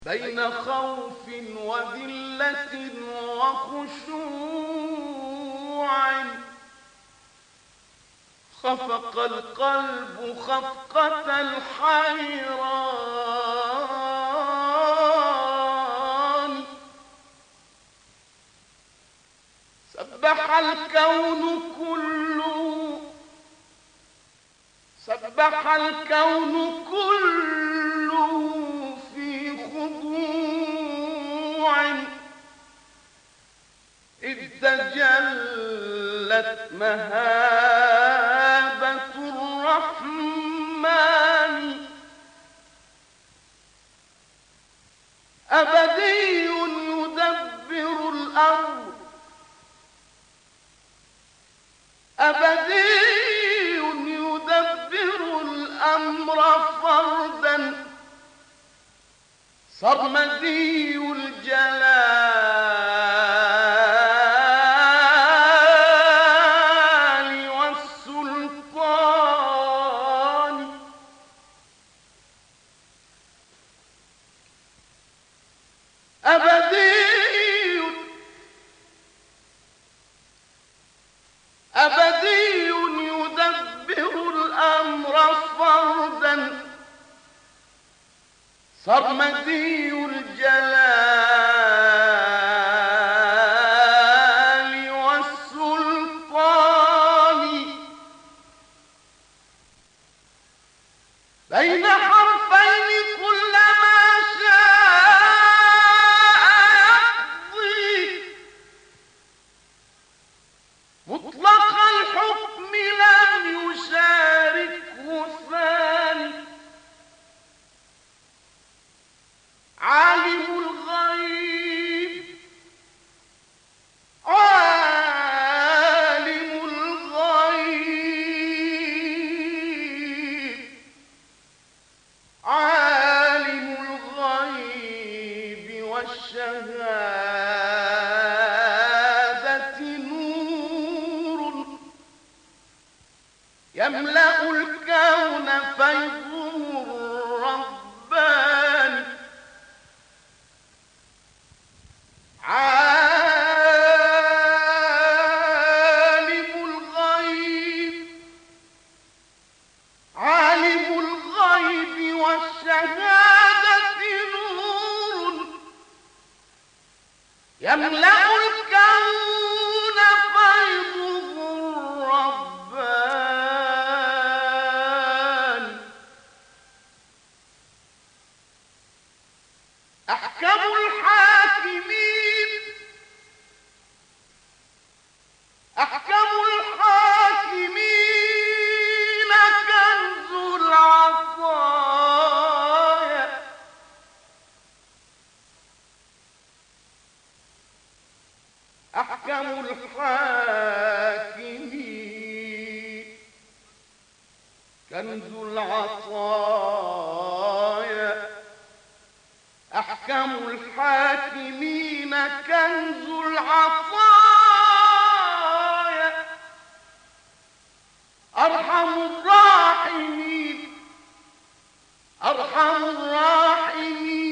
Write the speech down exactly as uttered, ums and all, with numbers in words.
بين خوف وذلة وخشوع خفق القلب خفقة الحيران سبح الكون كله سبح الكون كله في خضوع إذ تجلت مهابة الرحمن أبدي يدبر الأمر أبدي يدبر الأمر فردا صرمدي الجلال والسلطان أبدي أبدي يدبر الأمر فردا صرمدي الجلال والسلطان بين حرفين كلما شاء يقضي مطلق الحكم لم يشاركه ثاني عالم الغيب عالم الغيب عالم الغيب والشهادة نور يملأ الكون فيضه الرباني عالم الغيب عالم الغيب والشهادة نور يملأ الكون فيضه الرباني أحكم الحاكمين أحكم الحاكمين كنز العطايا أحكم الحاكمين كنز العطايا أحكم الحاكمين كنز العطايا أرحم الراحمين أرحم الراحمين